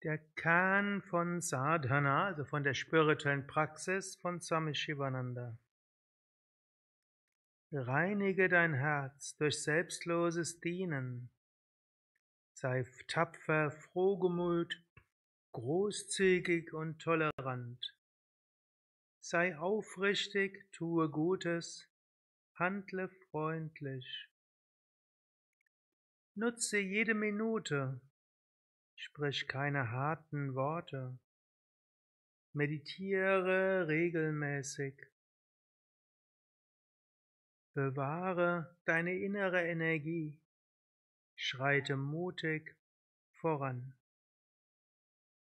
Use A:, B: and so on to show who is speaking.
A: Der Kern von Sadhana, also von der spirituellen Praxis von Swami Shivananda. Reinige dein Herz durch selbstloses Dienen. Sei tapfer, frohgemut, großzügig und tolerant. Sei aufrichtig, tue Gutes, handle freundlich. Nutze jede Minute, sprich keine harten Worte. Meditiere regelmäßig. Bewahre deine innere Energie. Schreite mutig voran.